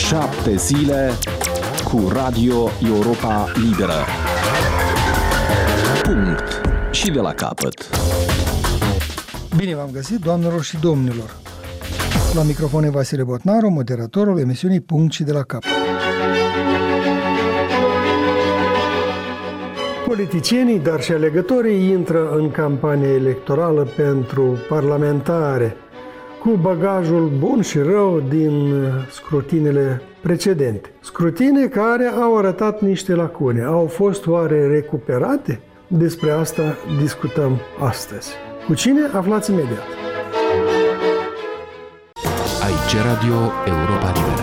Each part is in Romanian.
7 zile cu Radio Europa Liberă. Punct. Și de la capăt. Bine v-am găsit, doamnelor și domnilor. La microfon e Vasile Botnaru, moderatorul emisiunii Punct și de la capăt. Politicienii, dar și alegătorii intră în campania electorală pentru parlamentare cu bagajul bun și rău din scrutinele precedente. Scrutine care au arătat niște lacune. Au fost oare recuperate? Despre asta discutăm astăzi. Cu cine? Aflați imediat. Aici Radio Europa Liberă.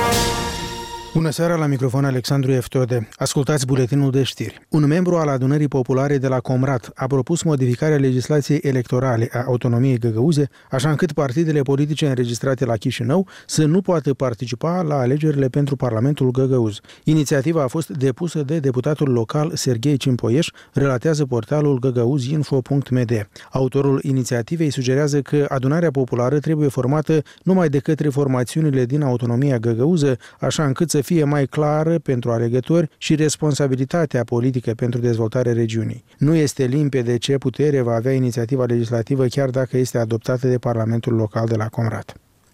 Bună seara, la microfon Alexandru Eftode. Ascultați buletinul de știri. Un membru al Adunării Populare de la Comrat a propus modificarea legislației electorale a autonomiei găgăuze, așa încât partidele politice înregistrate la Chișinău să nu poată participa la alegerile pentru Parlamentul Găgăuz. Inițiativa a fost depusă de deputatul local Serghei Cimpoieș, relatează portalul găgăuzinfo.md. Autorul inițiativei sugerează că adunarea populară trebuie formată numai de către formațiunile din autonomia găgăuză, așa încât să fie mai clară pentru alegători și responsabilitatea politică pentru dezvoltarea regiunii. Nu este limpede ce putere va avea inițiativa legislativă chiar dacă este adoptată de Parlamentul local de la Comrat.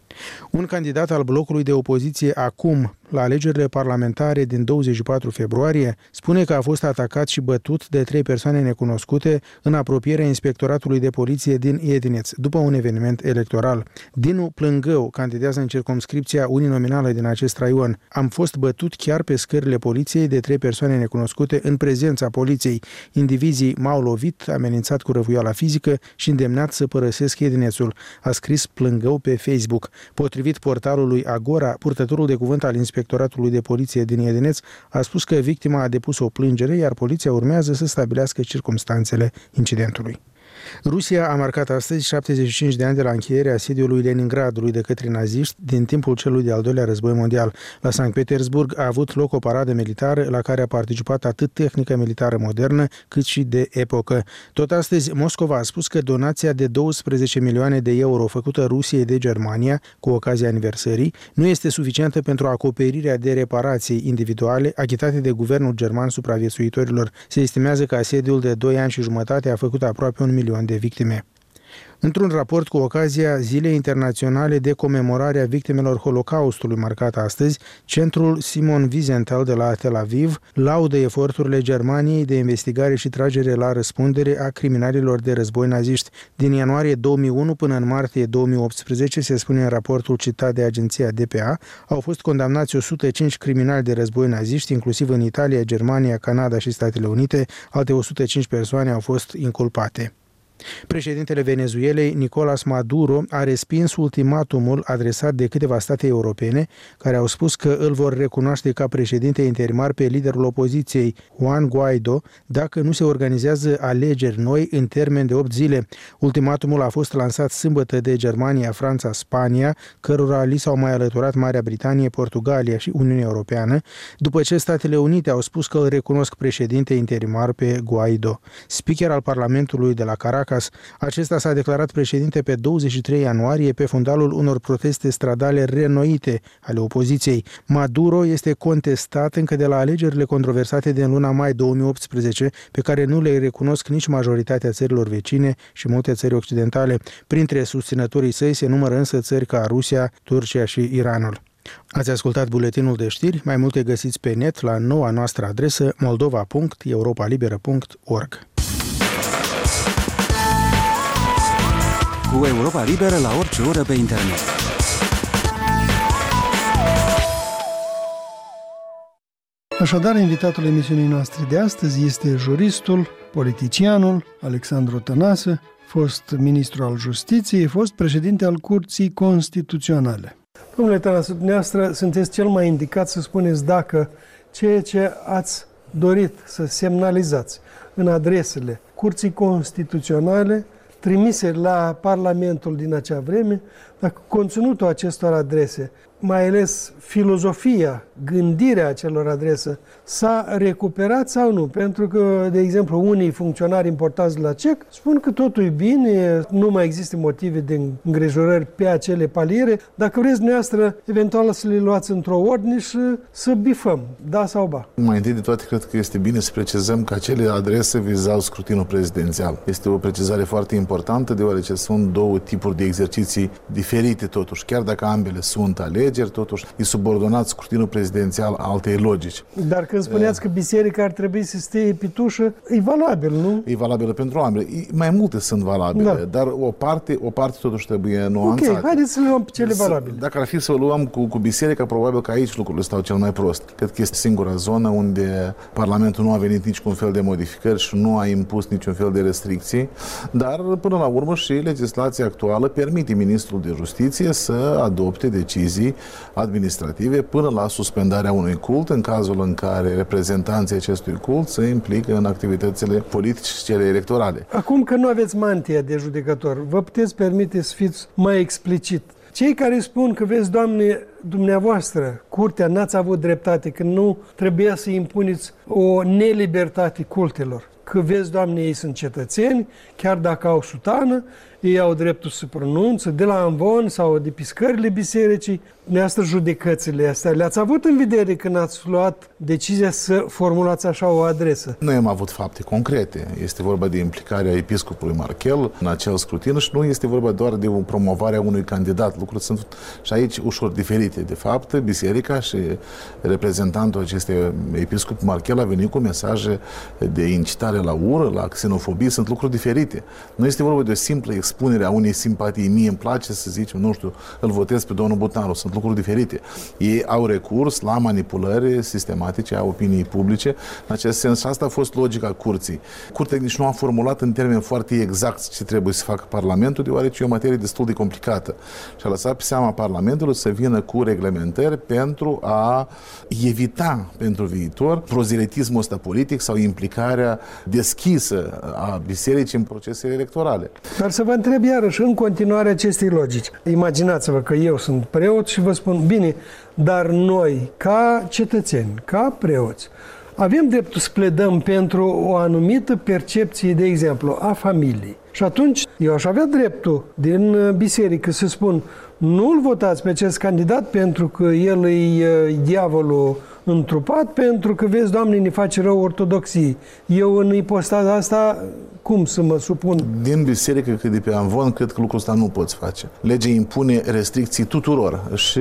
Un candidat al blocului de opoziție acum, la alegerile parlamentare din 24 februarie, spune că a fost atacat și bătut de 3 persoane necunoscute în apropierea inspectoratului de poliție din Iedineț, după un eveniment electoral. Dinu Plângău candidează în circumscripția uninominală din acest raion. Am fost bătut chiar pe scările poliției de 3 persoane necunoscute în prezența poliției. Indivizii m-au lovit, amenințat cu răvuiala fizică și îndemnat să părăsesc Iedinețul, a scris Plângău pe Facebook. Potrivit portalului Agora, purtătorul de cuvânt al inspectoratului de poliție din Iedineț a spus că victima a depus o plângere, iar poliția urmează să stabilească circumstanțele incidentului. Rusia a marcat astăzi 75 de ani de la încheierea asediului Leningradului de către naziști din timpul celui de-al doilea război mondial. La Sankt Petersburg a avut loc o paradă militară la care a participat atât tehnică militară modernă cât și de epocă. Tot astăzi, Moscova a spus că donația de 12 milioane de euro făcută Rusiei de Germania cu ocazia aniversării nu este suficientă pentru acoperirea de reparații individuale achitate de guvernul german supraviețuitorilor. Se estimează că asediul de 2 ani și jumătate a făcut aproape 1 milion de victime. Într-un raport cu ocazia Zilei Internaționale de Comemorare a Victimelor Holocaustului marcat astăzi, Centrul Simon Wiesenthal de la Tel Aviv laudă eforturile Germaniei de investigare și tragere la răspundere a criminalilor de război naziști. Din ianuarie 2001 până în martie 2018, se spune în raportul citat de agenția DPA, au fost condamnați 105 criminali de război naziști, inclusiv în Italia, Germania, Canada și Statele Unite. Alte 105 persoane au fost inculpate. Președintele Venezuelei, Nicolás Maduro, a respins ultimatumul adresat de câteva state europene care au spus că îl vor recunoaște ca președinte interimar pe liderul opoziției, Juan Guaido, dacă nu se organizează alegeri noi în termen de 8 zile. Ultimatumul a fost lansat sâmbătă de Germania, Franța, Spania, cărora li s-au mai alăturat Marea Britanie, Portugalia și Uniunea Europeană, după ce Statele Unite au spus că îl recunosc președinte interimar pe Guaido. Speaker al Parlamentului de la Caracas, acesta s-a declarat președinte pe 23 ianuarie pe fundalul unor proteste stradale reînnoite ale opoziției. Maduro este contestat încă de la alegerile controversate din luna mai 2018, pe care nu le recunosc nici majoritatea țărilor vecine și multe țări occidentale. Printre susținătorii săi se numără însă țări ca Rusia, Turcia și Iranul. Ați ascultat buletinul de știri, mai multe găsiți pe net la noua noastră adresă moldova.europalibera.org. Cu Europa Liberă la orice oră pe internet. Așadar, invitatul emisiunii noastre de astăzi este juristul, politicianul Alexandru Tănase, fost ministru al Justiției, fost președinte al Curții Constituționale. Domnule Tănase, dumneavoastră sunteți cel mai indicat să spuneți dacă ceea ce ați dorit să semnalizați în adresele Curții Constituționale trimise la Parlamentul din acea vreme, dacă conținutul acestor adrese mai ales filozofia, gândirea acelor adrese s-a recuperat sau nu? Pentru că, de exemplu, unii funcționari importați la CEC spun că totul e bine, nu mai există motive de îngrijorări pe acele paliere. Dacă vreți dumneavoastră, eventual să le luați într-o ordine și să bifăm, da sau ba. Mai întâi de toate, cred că este bine să precizăm că acele adrese vizau scrutinul prezidențial. Este o precizare foarte importantă, deoarece sunt două tipuri de exerciții diferite totuși. Chiar dacă ambele sunt alegeri, totuși e subordonat scrutinul prezidențial altei logici. Dar când spuneați că biserica ar trebui să stea pitușă, e valabil, nu? E valabilă pentru ambele. Mai multe sunt valabile, da. Dar o parte totuși trebuie nuanțată. Ok, haideți să le luăm pe cele valabile. Dacă ar fi să o luăm cu biserica, probabil că aici lucrurile stau cel mai prost. Cred că este singura zonă unde Parlamentul nu a venit niciun fel de modificări și nu a impus niciun fel de restricții, dar până la urmă și legislația actuală permite Ministrul de Justiție să adopte decizii administrative până la suspendarea unui cult în cazul în care reprezentanții acestui cult se implică în activitățile politice și cele electorale. Acum că nu aveți mantia de judecător, vă puteți permite să fiți mai explicit. Cei care spun că, vezi, Doamne, dumneavoastră, curtea, n-ați avut dreptate, că nu trebuia să impuneți o nelibertate cultelor. Că, vezi, Doamne, ei sunt cetățeni, chiar dacă au sutană, ei au dreptul să pronunță de la amvon sau de piscările bisericii. Dumneavoastră, judecățile astea le-ați avut în vedere când ați luat decizia să formulați așa o adresă? Noi am avut fapte concrete. Este vorba de implicarea episcopului Marchel în acel scrutin și nu este vorba doar de promovarea unui candidat. Lucrurile sunt și aici ușor diferite. De fapt, biserica și reprezentantul acestui episcop Marchel a venit cu mesaje de incitare la ură, la xenofobie. Sunt lucruri diferite. Nu este vorba de o simplă expunere a unei simpatii. Mie îmi place să zicem, nu știu, îl votez pe domnul Butaru. Sunt lucruri diferite. Ei au recurs la manipulări sistematice a opiniei publice. În acest sens, asta a fost logica curții. Curtea nici nu a formulat în termeni foarte exact ce trebuie să facă Parlamentul, deoarece e o materie destul de complicată. Și a lăsat pe seama Parlamentului să vină cu reglementări pentru a evita pentru viitor prozelitismul ăsta politic sau implicarea deschisă a bisericii în procesele electorale. Dar să vă întreb iarăși, în continuare acestei logici. Imaginați-vă că eu sunt preot și vă spun, bine, dar noi, ca cetățeni, ca preoți, avem dreptul să pledăm pentru o anumită percepție, de exemplu, a familiei. Și atunci eu aș avea dreptul din biserică să spun, nu-l votați pe acest candidat pentru că el e diavolul întrupat, pentru că, vezi, Doamne, ne face rău ortodoxii. Eu în ipostaza asta, cum să mă supun? Din biserică, cât de pe amvon, cred că lucrul ăsta nu poți face. Legea impune restricții tuturor și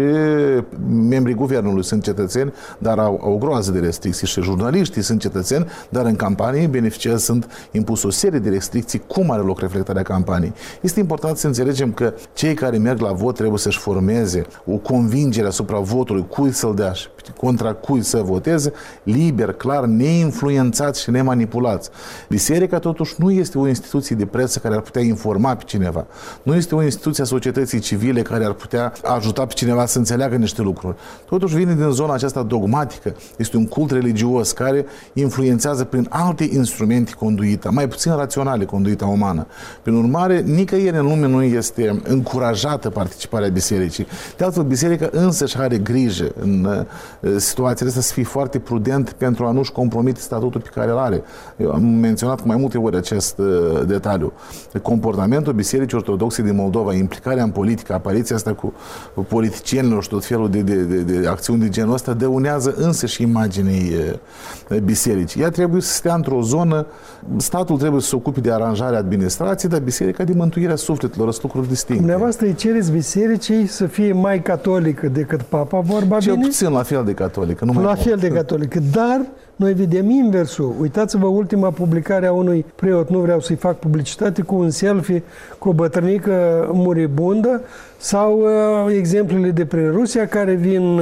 membrii guvernului sunt cetățeni, dar au o groază de restricții și jurnaliștii sunt cetățeni, dar în campanie beneficiază, sunt impus o serie de restricții. Cum are loc reflectarea campaniei? Este important să înțelegem că cei care merg la vot trebuie să-și formeze o convingere asupra votului, cui să-l dea și contra cui să voteze, liber, clar, neinfluențați și nemanipulați. Biserica totuși nu este o instituție de presă care ar putea informa pe cineva. Nu este o instituție a societății civile care ar putea ajuta pe cineva să înțeleagă niște lucruri. Totuși vine din zona aceasta dogmatică. Este un cult religios care influențează prin alte instrumente conduita, mai puțin raționale conduita umană. Prin urmare, nicăieri în lume nu este încurajată participarea bisericii. De altfel, biserica însă și are grijă în situațiile astea să fie foarte prudent pentru a nu-și compromite statutul pe care îl are. Eu am menționat cu mai multe ori acest detaliu. Comportamentul Bisericii Ortodoxe din Moldova, implicarea în politică, apariția asta cu politicienilor și tot felul de acțiuni de genul ăsta dăunează însă și imaginii bisericii. Ea trebuie să stea într-o zonă, statul trebuie să se ocupe de aranjarea administrației, dar biserica de mântuirea sufletelor, sunt lucruri distincte. Dumneavoastră îi cereți bisericii să fie mai catolică decât papa, vorba cel bine? Puțin la fel de catolică. La fel de catolică, dar noi vedem inversul. Uitați-vă ultima publicare a unui preot, nu vreau să-i fac publicitate, cu un selfie cu o bătrânică muribundă sau exemplele de prin Rusia care vin.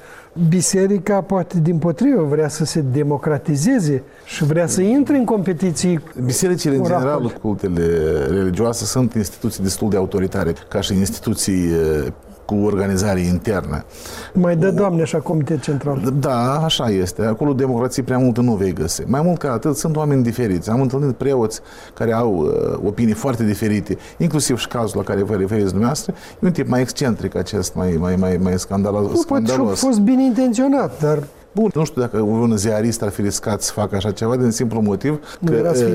Biserica poate dimpotrivă vrea să se democratizeze și vrea să intre în competiții. Bisericile, în general, cultele religioase sunt instituții destul de autoritare, ca și instituții cu organizare internă. Mai dă, Doamne, așa comitet central. Da, așa este. Acolo democrație prea multă nu vei găsi. Mai mult ca atât, sunt oameni diferiți. Am întâlnit preoți care au opinii foarte diferite, inclusiv și cazul la care vă referiți dumneavoastră. E un tip mai excentric acest, mai scandalos. Poate și-a fost bine intenționat, dar... Bun, nu știu dacă un ziarist ar fi riscat să facă așa ceva din simplu motiv că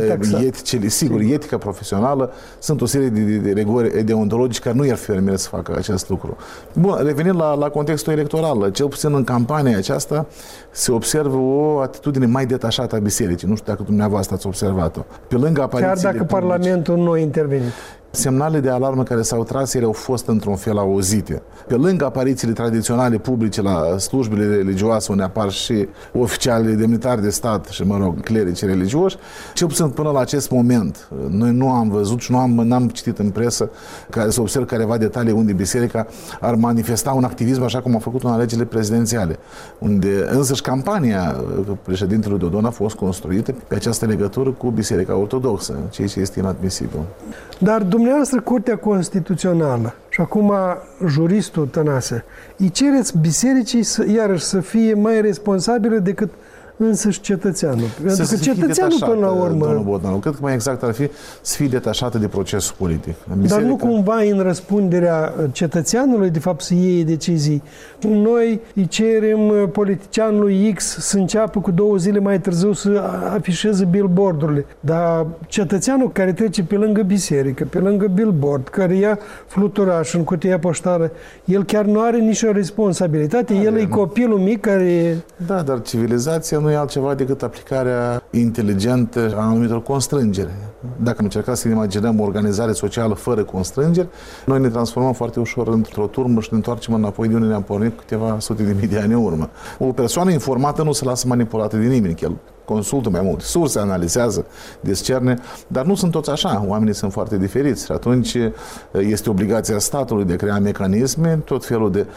etica profesională, sunt o serie de reguli deontologice care nu i-ar fi permis să facă acest lucru. Bun, revenind la contextul electoral, cel puțin în campania aceasta se observă o atitudine mai detașată a bisericii. Nu știu dacă dumneavoastră ați observat-o. Pe lângă aparițiile chiar dacă Parlamentul nu a intervenit. Semnalele de alarmă care s-au tras, ele au fost într-un fel auzite. Pe lângă aparițiile tradiționale publice la slujbele religioase, unde apar și oficiali demnitari de stat și, clerici religioși, cel puțin până la acest moment, noi nu am văzut și n-am citit în presă care să observ careva detalii unde biserica ar manifesta un activism așa cum a făcut în alegerile prezidențiale, unde însăși campania președintelui Dodon a fost construită pe această legătură cu Biserica Ortodoxă, ceea ce este inadmisibil. Dar dumneavoastră, Curtea Constituțională și acum juristul Tănase, îi cereți bisericii iarăși să fie mai responsabilă decât însăși cetățeanul. Pentru că cetățeanul până la urmă... Domnul Bogdan, cred că mai exact ar fi să fie detașată de procesul politic. Dar nu cumva în răspunderea cetățeanului, de fapt, să iei decizii. Noi îi cerem politicianului X să înceapă cu 2 zile mai târziu să afișeze billboardurile. Dar cetățeanul care trece pe lângă biserică, pe lângă billboard, care ia fluturaș în cutia poștală, el chiar nu are nicio responsabilitate. El e copilul mic care... Da, dar civilizația nu e altceva decât aplicarea inteligentă a anumitor constrângeri. Dacă încercați să imaginăm o organizare socială fără constrângeri, noi ne transformăm foarte ușor într-o turmă și ne întoarcem înapoi de unde ne-am pornit câteva sute de mii de ani în urmă. O persoană informată nu se lasă manipulată de nimeni, el consultă mai multe surse, analizează, discerne, dar nu sunt toți așa. Oamenii sunt foarte diferiți și atunci este obligația statului de a crea mecanisme, tot felul de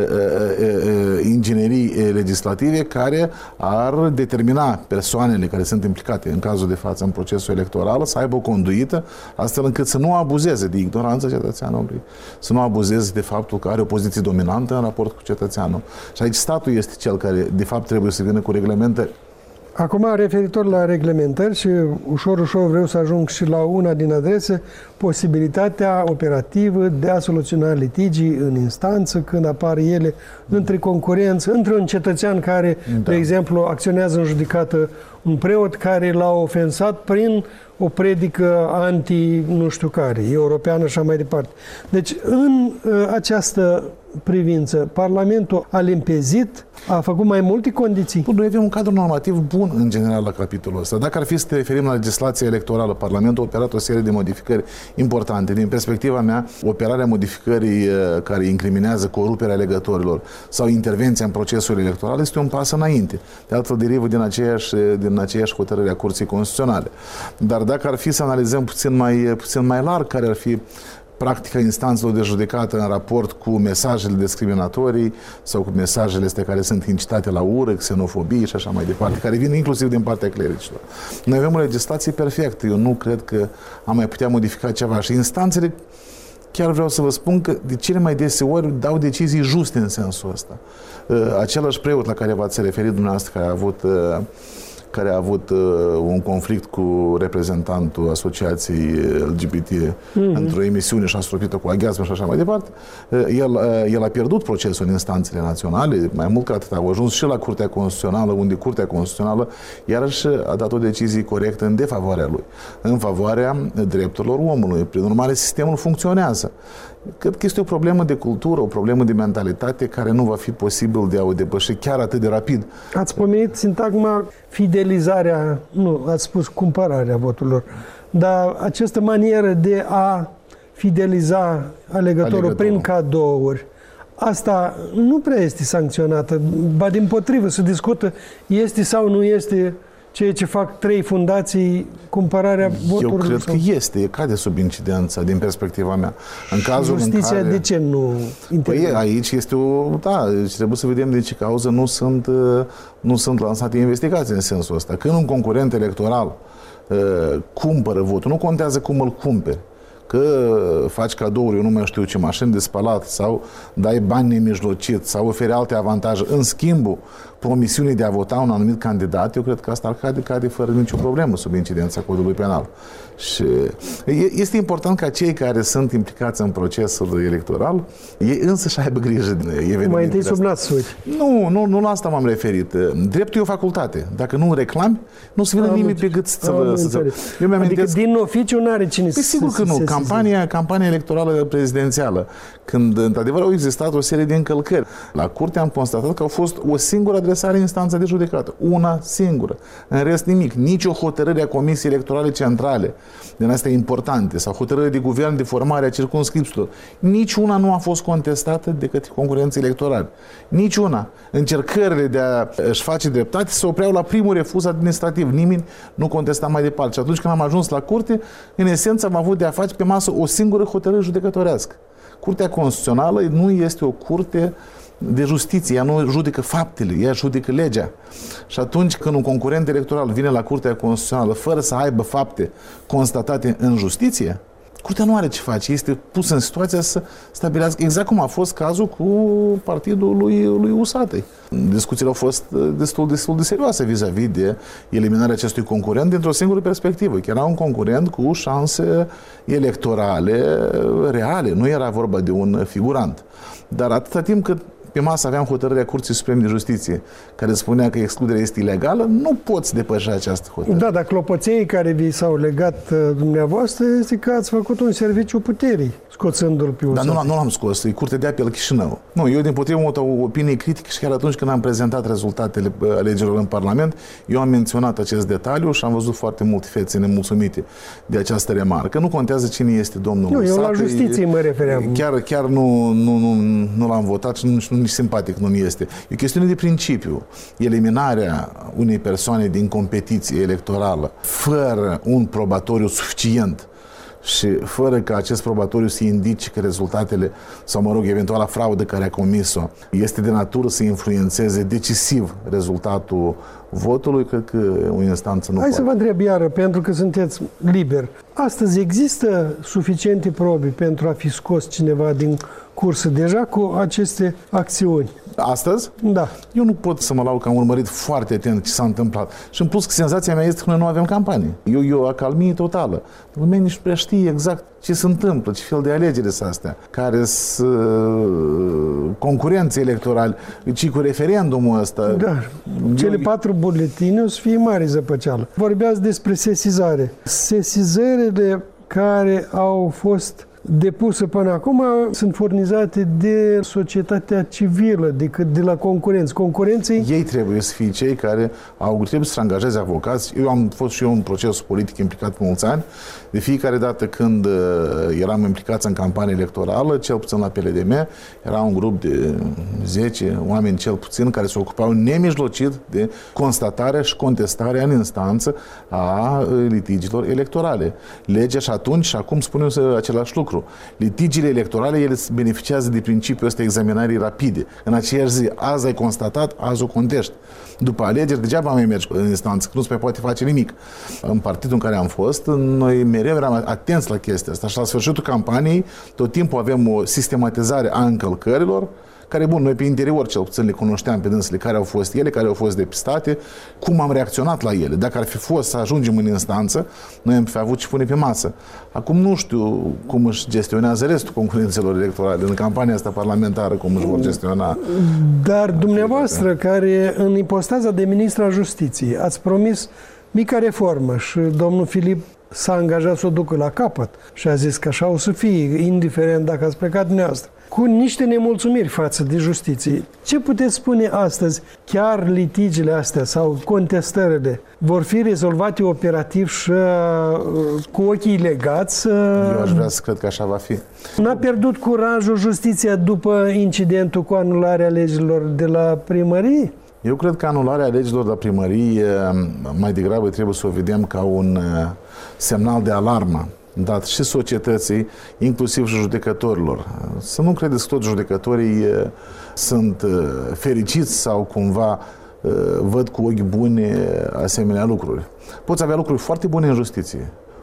inginerii legislative care ar determina persoanele care sunt implicate în cazul de față în procesul electoral să aibă o conduită astfel încât să nu abuzeze de ignoranța cetățeanului, să nu abuzeze de faptul că are o poziție dominantă în raport cu cetățeanul. Și aici statul este cel care de fapt trebuie să vină cu reglementări. Acum, referitor la reglementări și ușor vreau să ajung și la una din adrese, posibilitatea operativă de a soluționa litigii în instanță când apar ele între concurență, între un cetățean care, de exemplu, acționează în judecată un preot care l-a ofensat prin o predică anti-nu știu care, europeană și așa mai departe. Deci, în această privință, Parlamentul a limpezit, a făcut mai multe condiții. Noi avem un cadru normativ bun în general la capitolul ăsta. Dacă ar fi să te referim la legislația electorală, Parlamentul a operat o serie de modificări importante. Din perspectiva mea, operarea modificării care incriminează coruperea alegătorilor sau intervenția în procesul electoral este un pas înainte. De altfel, derivă din aceeași hotărâre a Curții Constituționale. Dar dacă ar fi să analizăm puțin mai larg care ar fi practica instanțelor de judecată în raport cu mesajele discriminatorii sau cu mesajele astea care sunt incitate la ură, xenofobie și așa mai departe, care vin inclusiv din partea clericilor. Noi avem o legislație perfectă. Eu nu cred că am mai putea modifica ceva. Și instanțele, chiar vreau să vă spun că de cele mai deseori dau decizii juste în sensul ăsta. Același preot la care v-ați referit dumneavoastră, care a avut un conflict cu reprezentantul asociației LGBT într-o emisiune și a stropit-o cu aghiazmă și așa mai departe, el a pierdut procesul în instanțele naționale, mai mult ca atât a ajuns și la Curtea Constituțională, unde Curtea Constituțională iarăși a dat o decizie corectă în defavoarea lui, în favoarea drepturilor omului. Prin urmare, sistemul funcționează. Cred că este o problemă de cultură, o problemă de mentalitate care nu va fi posibil de a o depăși chiar atât de rapid. Ați pomenit sintagma fidelizarea, nu, ați spus cumpărarea voturilor, dar această manieră de a fideliza alegătorul prin cadouri, asta nu prea este sancționată, ba dimpotrivă, se discută este sau nu este ceea ce fac 3 fundații, cumpărarea voturilor. Eu cred că este, cade sub incidența din perspectiva mea. În cazul justiția în care... de ce nu intervine? Păi aici este trebuie să vedem de ce cauză nu sunt lansate investigații în sensul ăsta. Când un concurent electoral cumpără votul, nu contează cum îl cumperi. că faci cadouri, eu nu mai știu ce, mașini de spălat sau dai bani nemijlocit sau oferi alte avantaje în schimbul promisiunii de a vota un anumit candidat, eu cred că asta ar cade fără nicio problemă sub incidența codului penal. Și este important ca cei care sunt implicați în procesul electoral, ei însă și aibă grijă de evenimentele. Mai întâi sub nas, uite. Nu la asta m-am referit. Dreptul e o facultate. Dacă nu reclami, nu se vine nimeni pe gât Adică din oficiu nu are cine să... Sigur că nu. Campania electorală prezidențială, când într-adevăr au existat o serie de încălcări. La curte am constatat că au fost o singură adresare în instanța de judecată. Una singură. În rest nimic. Nici o hotărâre a Comisiei Electorale Centrale din astea importante sau hotărâre de guvern de formare a circumscripțiilor. Nici una nu a fost contestată de către concurenții electorali. Nici una. Încercările de a își face dreptate se opreau la primul refuz administrativ. Nimeni nu contesta mai departe. Și atunci când am ajuns la curte, în esență am avut de a face pe masă o singură hotărâre judecătorească. Curtea Constituțională nu este o curte de justiție, ea nu judecă faptele, ea judecă legea. Și atunci când un concurent electoral vine la Curtea Constituțională fără să aibă fapte constatate în justiție, Curtea nu are ce face, este pusă în situația să stabilească, exact cum a fost cazul cu partidul lui Usatăi. Discuțiile au fost destul de serioase vis-a-vis de eliminarea acestui concurent dintr-o singură perspectivă, că era un concurent cu șanse electorale reale, nu era vorba de un figurant. Dar atâta timp cât pe masă aveam hotărârea Curții Supreme de Justiție care spunea că excluderea este ilegală, nu poți depăși această hotărâre. Da, dar clopoței care vi s-au legat dumneavoastră este că ați făcut un serviciu puterii, scoțându-l pe Usatăi. Dar nu l-am scos, e Curtea de Apel Chișinău. Nu, eu din potrivă am o opinie critică și chiar atunci când am prezentat rezultatele alegerilor în Parlament, eu am menționat acest detaliu și am văzut foarte multe fețe nemulțumite de această remarcă. Nu contează cine este domnul Usatăi. Eu la justiție mă refeream. Chiar nu l-am votat și nici simpatic nu mi este. E o chestiune de principiu. Eliminarea unei persoane din competiție electorală fără un probatoriu suficient și fără ca acest probatoriu să indice că rezultatele sau, eventuala fraudă care a comis-o este de natură să influențeze decisiv rezultatul votului, cred că o instanță nu poate. Să vă întreb iară, pentru că sunteți liber. Astăzi există suficiente probe pentru a fi scos cineva din cursă deja cu aceste acțiuni? Astăzi? Da. Eu nu pot să mă laud că am urmărit foarte atent ce s-a întâmplat. Și în plus, senzația mea este că noi nu avem campanie. E o acalmie totală. Lumea nici nu prea știe exact ce se întâmplă, ce fel de alegeri sunt astea, care sunt concurențe electorale, ci cu referendumul ăsta. Da. Cele 4 buletine o să fie mare zăpăceală. Vorbeați despre sesizare. Sesizările care au fost depuse până acum sunt furnizate de societatea civilă decât de la concurenți. Concurenții... Ei trebuie să fie cei care trebuie să angajeze avocați. Eu am fost și eu în procesul politic implicat pe mulți ani. De fiecare dată când eram implicați în campanie electorală, cel puțin la PLDM, era un grup de 10 oameni cel puțin care se ocupau nemijlocit de constatarea și contestarea în instanță a litigiilor electorale. Legea și atunci și acum spune același lucru. Litigiile electorale, ele beneficiază de principiul ăsta examinării rapide. În aceeași zi, azi ai constatat, azi o contești. După alegeri, degeaba mai mergi în instanță, că nu se mai poate face nimic. În partidul în care am fost, noi mereu eram atenți la chestia asta și la sfârșitul campaniei, tot timpul avem o sistematizare a încălcărilor, care, bun, noi pe interior cel puțin le cunoșteam pe dânsele, care au fost ele, care au fost depistate, cum am reacționat la ele. Dacă ar fi fost să ajungem în instanță, noi am fi avut ce pune pe masă. Acum nu știu cum își gestionează restul concurențelor electorale în campania asta parlamentară, cum își vor gestiona. Dar dumneavoastră, care în ipostaza de ministru al Justiției ați promis mica reformă și domnul Filip s-a angajat să o ducă la capăt și a zis că așa o să fie, indiferent dacă ați plecat dumneavoastră, cu niște nemulțumiri față de justiție. Ce puteți spune astăzi? Chiar litigiile astea sau contestările vor fi rezolvate operativ și cu ochii legați? Eu aș vrea să cred că așa va fi. N-a pierdut curajul justiția după incidentul cu anularea legilor de la primărie? Eu cred că anularea legilor de la primărie mai degrabă trebuie să o vedem ca un semnal de alarmă dat și societății, inclusiv și judecătorilor. Să nu credeți că toți judecătorii sunt fericiți sau cumva văd cu ochi buni asemenea lucruri. Poți avea lucruri foarte bune în justiție,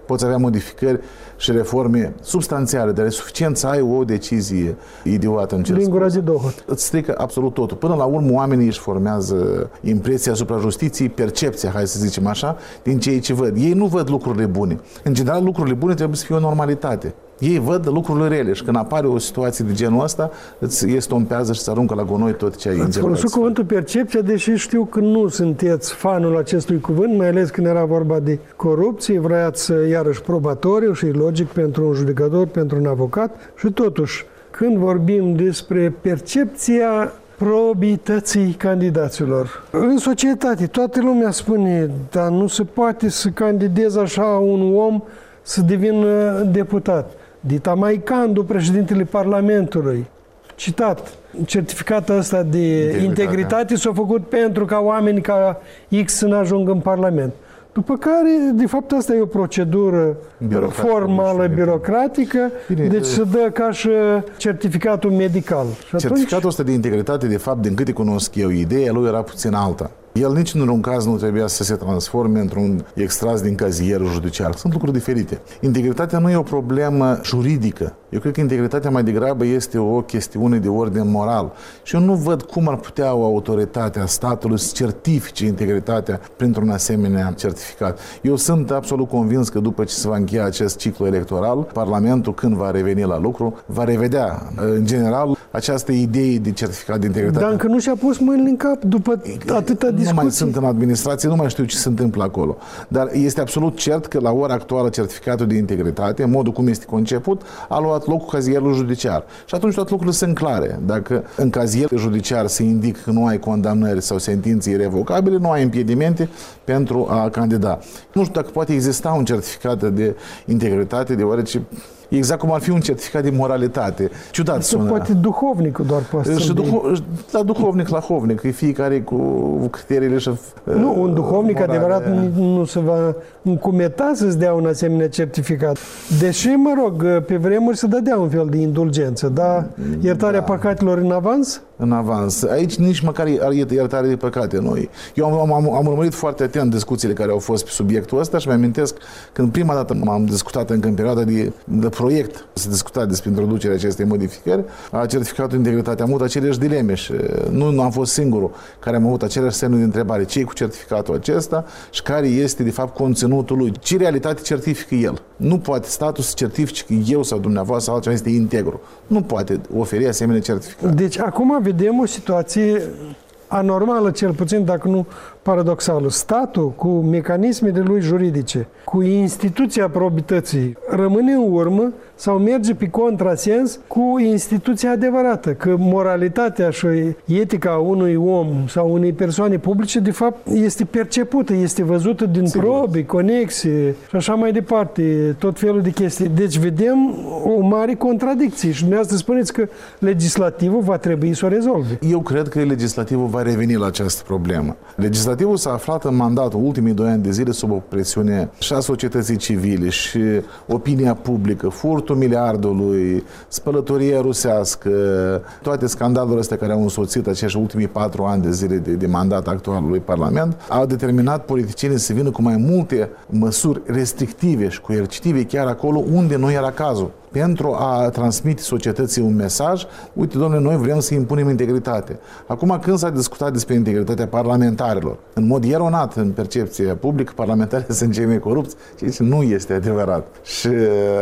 poți avea modificări și reforme substanțiale, dar e suficient să ai o decizie idiotă în lingura de dohot. Îți strică absolut totul. Până la urmă, oamenii își formează impresia asupra justiției, percepția, hai să zicem așa, din ceea ce văd. Ei nu văd lucrurile bune. În general, lucrurile bune trebuie să fie o normalitate. Ei văd lucrurile rele și când apare o situație de genul ăsta, îți estompează și se aruncă la gunoi tot ce ai înțeles. Ați folosit cuvântul percepția, deși știu că nu sunteți fanul acestui cuvânt, mai ales când era vorba de corupție, vreați iarăși probatoriu și logic pentru un judecător, pentru un avocat și totuși, când vorbim despre percepția probității candidaților. În societate, toată lumea spune, dar nu se poate să candideze așa un om să devină deputat. Dita Maicandu, președintele Parlamentului, citat, certificatul ăsta de integritate s-a făcut pentru ca oameni ca X să n-ajungă în Parlament. După care, de fapt, asta e o procedură formală, birocratică, deci se dă ca și certificatul medical. Și certificatul ăsta de integritate, de fapt, din câte cunosc eu, ideea lui era puțin alta. El nici într-un caz nu trebuia să se transforme într-un extras din cazierul judiciar. Sunt lucruri diferite. Integritatea nu e o problemă juridică. Eu cred că integritatea mai degrabă este o chestiune de ordine moral. Și eu nu văd cum ar putea o autoritate a statului să certifice integritatea printr-un asemenea certificat. Eu sunt absolut convins că după ce se va încheia acest ciclu electoral, Parlamentul, când va reveni la lucru, va revedea, în general, această idee de certificat de integritate. Dar încă nu și-a pus mâinile în cap după atâta discuții. Nu mai sunt în administrație, nu mai știu ce se întâmplă acolo. Dar este absolut cert că la ora actuală certificatul de integritate, în modul cum este conceput, a luat loc cu cazierul judiciar. Și atunci toate lucrurile sunt clare. Dacă în cazierul judiciar se indică că nu ai condamnări sau sentințe irrevocabile, nu ai impedimente pentru a candida. Nu știu dacă poate exista un certificat de integritate, deoarece exact cum ar fi un certificat de moralitate. Ciudat sună. Poate duhovnicul doar poate să la duhovnic, la hovnic, e fiecare cu criteriile și nu, un duhovnic adevărat nu se va încumeta să-ți dea un asemenea certificat. Deși, mă rog, pe vremuri se dădea un fel de indulgență, dar iertarea păcatelor în avans? În avans. Aici nici măcar iertare de păcate noi. Eu am urmărit foarte atent discuțiile care au fost pe subiectul ăsta și mi-amintesc când prima dată m-am discutat încă în perioada de proiect, se discuta despre introducerea acestei modificări, a certificatului de integritate. Am avut aceleași dileme și nu am fost singurul care am avut aceleași semnuri de întrebare. Ce e cu certificatul acesta și care este, de fapt, conținutul lui? Ce realitate certifică el? Nu poate statul să certifice că eu sau dumneavoastră sau altceva este integru. Nu poate oferi asemenea certificat. Deci, acum vedem o situație anormală, cel puțin, dacă nu paradoxală. Statul, cu mecanismele lui juridice, cu instituția probității, rămâne în urmă sau merge pe contrasens cu instituția adevărată, că moralitatea și etica unui om sau unei persoane publice, de fapt, este percepută, este văzută din probe, conexe și așa mai departe, tot felul de chestii. Deci vedem o mare contradicție și dumneavoastră spuneți că legislativul va trebui să o rezolve. Eu cred că legislativul va reveni la această problemă. Legislativul s-a aflat în mandatul ultimii 2 ani de zile sub o presiune și a societății civile și opinia publică, furtul miliardului, spălătoria rusească, toate scandalurile astea care au însoțit acești ultimii 4 ani de zile de mandat actualului Parlament, au determinat politicienii să vină cu mai multe măsuri restrictive și coercitive chiar acolo unde nu era cazul. Pentru a transmite societății un mesaj, uite, domnule, noi vrem să impunem integritate. Acum, când s-a discutat despre integritatea parlamentarilor, în mod eronat, în percepția publică, parlamentarii sunt cei mai corupți, ceea ce nu este adevărat. Și,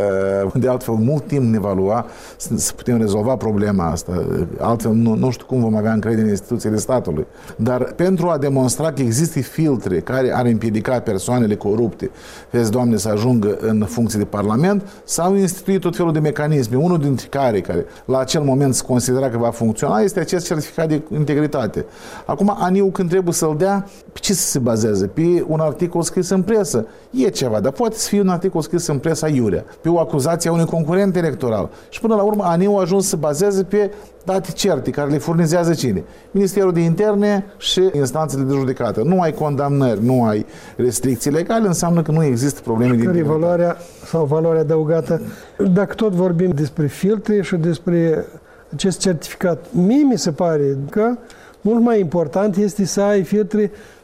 de altfel, mult timp ne va lua să putem rezolva problema asta. Altfel, nu știu cum vom avea încredere în instituțiile statului. Dar pentru a demonstra că există filtre care ar împiedica persoanele corupte, vezi, Doamne, să ajungă în funcție de parlament, s-au instituit tot felul de mecanisme, unul dintre care la acel moment se considera că va funcționa, este acest certificat de integritate. Acum, ANI-ul când trebuie să-l dea, pe ce să se bazeze? Pe un articol scris în presă? E ceva, dar poate să fie un articol scris în presa iurea, pe o acuzație a unui concurent electoral. Și până la urmă, ANI-ul a ajuns să bazeze pe date certe, care le furnizează cine? Ministerul de Interne și instanțele de judecată. Nu ai condamnări, nu ai restricții legale, înseamnă că nu există probleme de integritate. Care e valoarea sau valoarea adăugată? Dacă tot vorbim despre filtre și despre acest certificat, mie mi se pare că mult mai important este să ai filtre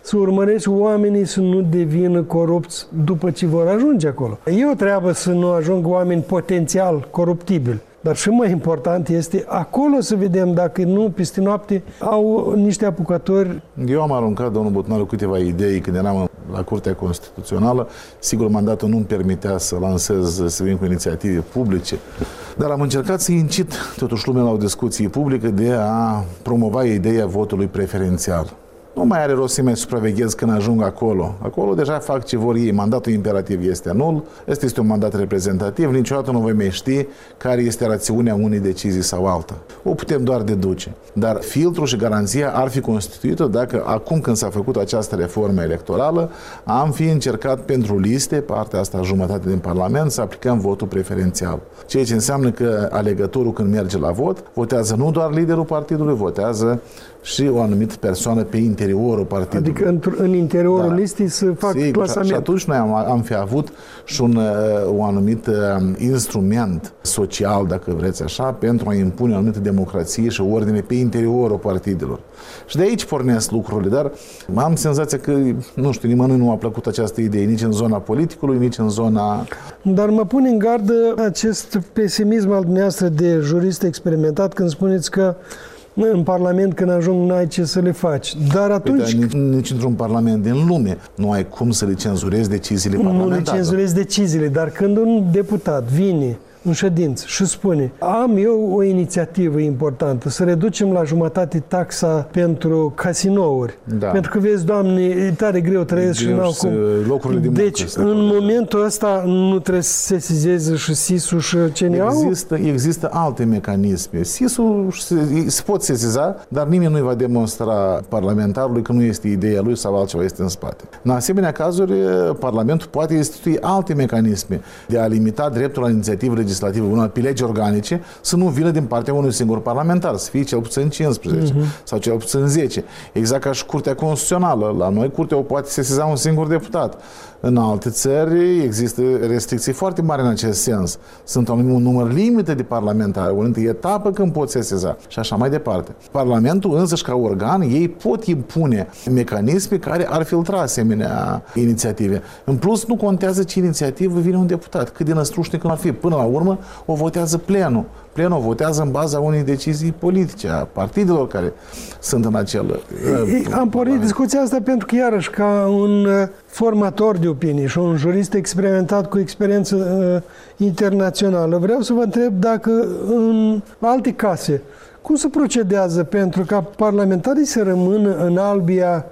să urmărești oamenii să nu devină corupți după ce vor ajunge acolo. E o treabă să nu ajungă oameni potențial coruptibili. Dar și mai important este acolo să vedem dacă nu, peste noapte, au niște apucători. Eu am aruncat, domnul Botnaru, câteva idei când eram la Curtea Constituțională. Sigur, mandatul nu-mi permitea să lansez, să vin cu inițiative publice, dar am încercat să incit totuși lumea la o discuție publică de a promova ideea votului preferențial. Nu mai are rost să mai supraveghez când ajung acolo. Acolo deja fac ce vor ei. Mandatul imperativ este nul. Este un mandat reprezentativ. Niciodată nu voi mai ști care este rațiunea unei decizii sau alta. O putem doar deduce. Dar filtrul și garanția ar fi constituită dacă, acum când s-a făcut această reformă electorală, am fi încercat pentru liste, partea asta jumătate din Parlament, să aplicăm votul preferențial. Ceea ce înseamnă că alegătorul, când merge la vot, votează nu doar liderul partidului, votează și o anumită persoană pe interiorul partidului. Adică în interiorul listei să fac clasament. Și atunci noi am fi avut și un anumit instrument social, dacă vreți așa, pentru a impune o anumită democrație și ordine pe interiorul partidelor. Și de aici pornesc lucrurile, dar am senzația că, nu știu, nimănui nu a plăcut această idee, nici în zona politicului, nici în zona... Dar mă pune în gardă acest pesimism al dumneavoastră de jurist experimentat când spuneți că în Parlament, când ajung, n-ai ce să le faci. Dar atunci... Nici într-un Parlament din lume nu ai cum să le cenzurezi deciziile parlamentare. Nu le cenzurezi deciziile, dar când un deputat vine în ședință și spune: am eu o inițiativă importantă, să reducem la jumătate taxa pentru casinouri. Da. Pentru că, vezi, Doamne, e tare greu, trăiesc și n-au cum. Locurile de muncă. Deci, în momentul ăsta, nu trebuie să se sesizeze și SIS-ul și CNA-ul? Există alte mecanisme. SIS-ul se pot sesiza, dar nimeni nu-i va demonstra parlamentarului că nu este ideea lui sau altceva este în spate. În asemenea cazuri, Parlamentul poate institui alte mecanisme de a limita dreptul la inițiativă legislativă, unor pe legi organice, să nu vină din partea unui singur parlamentar, să fie cel puțin 15 sau cel puțin 10. Exact ca și Curtea Constituțională. La noi, Curtea o poate sesiza un singur deputat. În alte țări există restricții foarte mari în acest sens. Sunt un număr limită de parlamentari, o etapă când pot sesiza și așa mai departe. Parlamentul însăși ca organ, ei pot impune mecanisme care ar filtra asemenea inițiative. În plus, nu contează ce inițiativă vine un deputat, cât de năstrușnic ar fi. Până la urmă, o votează plenul. Plenul votează în baza unei decizii politice a partidelor care sunt în acel... Am pornit discuția asta pentru că, iarăși, ca un formator de opinii și un jurist experimentat cu experiență internațională, vreau să vă întreb dacă în alte case, cum se procedează pentru ca parlamentarii să rămână în albia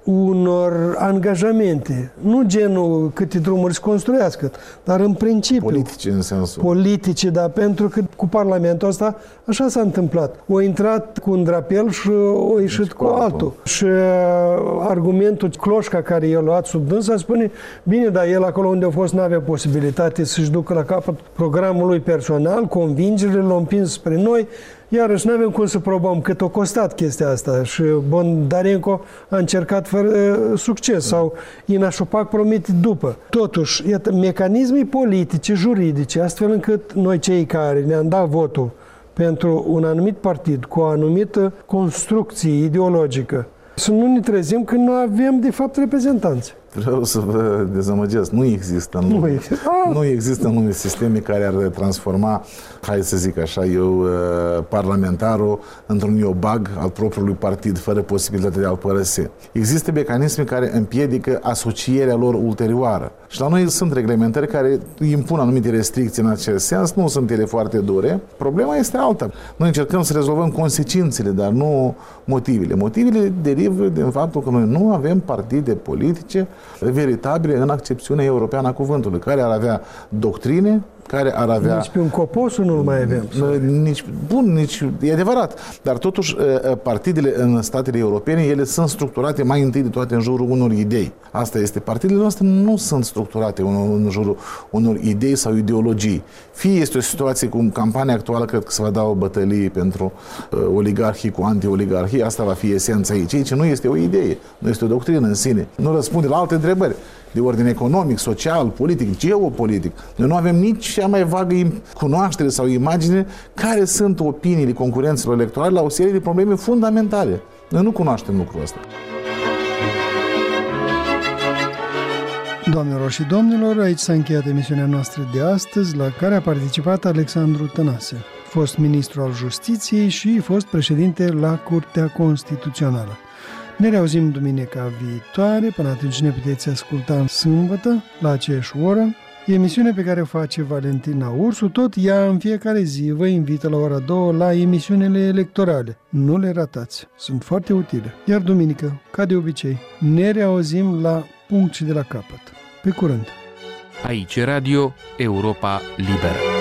unor angajamente, nu genul câte drumuri se construiască, dar în principiu politice, în sensul politice, dar pentru că cu Parlamentul ăsta așa s-a întâmplat. O intrat cu un drapel și o ieșit cu altul. Și argumentul Cloșca, care i-a luat sub dânsa, spune: bine, dar el acolo unde a fost n-avea posibilitate să-și ducă la capăt programul lui personal, convingerile l-au împins spre noi. Iarăși nu avem cum să probăm cât a costat chestia asta și Bondarenko a încercat fără succes sau Ina Șopac promite după. Totuși, iată, mecanismii politice, juridice, astfel încât noi cei care ne-am dat votul pentru un anumit partid cu o anumită construcție ideologică, să nu ne trezim când nu avem de fapt reprezentanți. Vreau să vă dezamăgesc. Nu există în lume. Nu există în lume sisteme care ar transforma, hai să zic așa eu, parlamentarul într-un iobag al propriului partid, fără posibilitatea de a-l părăsi. Există mecanisme care împiedică asocierea lor ulterioară. Și la noi sunt reglementări care impun anumite restricții în acest sens, nu sunt ele foarte dure. Problema este alta. Noi încercăm să rezolvăm consecințele, dar nu motivele. Motivele derivă din faptul că noi nu avem partide politice veritabile în accepțiunea europeană a cuvântului, care ar avea doctrine, care ar avea... Nici pe un coposul nu-l mai avem. E adevărat. Dar totuși partidele în statele europene, ele sunt structurate mai întâi de toate în jurul unor idei. Asta este. Partidele noastre nu sunt structurate în jurul unor idei sau ideologii. Fie este o situație cum campania actuală, cred că se va da o bătălie pentru oligarhii cu anti-oligarhii, asta va fi esența ei. Ceea ce nu este o idee, nu este o doctrină în sine. Nu răspunde la alte întrebări de ordin economic, social, politic, geopolitic. Noi nu avem nici cea mai vagă cunoaștere sau imagine care sunt opiniile concurenților electorali la o serie de probleme fundamentale. Noi nu cunoaștem lucrul ăsta. Doamnelor și domnilor, aici s-a încheiat emisiunea noastră de astăzi, la care a participat Alexandru Tănase, fost ministru al Justiției și fost președinte la Curtea Constituțională. Ne reauzim duminica viitoare, până atunci ne puteți asculta în sâmbătă, la aceeași oră. Emisiune pe care o face Valentina Ursu, tot ea în fiecare zi vă invită la ora 2 la emisiunile electorale. Nu le ratați, sunt foarte utile. Iar duminică, ca de obicei, ne reauzim la punct și de la capăt. Pe curând! Aici Radio Europa Liberă.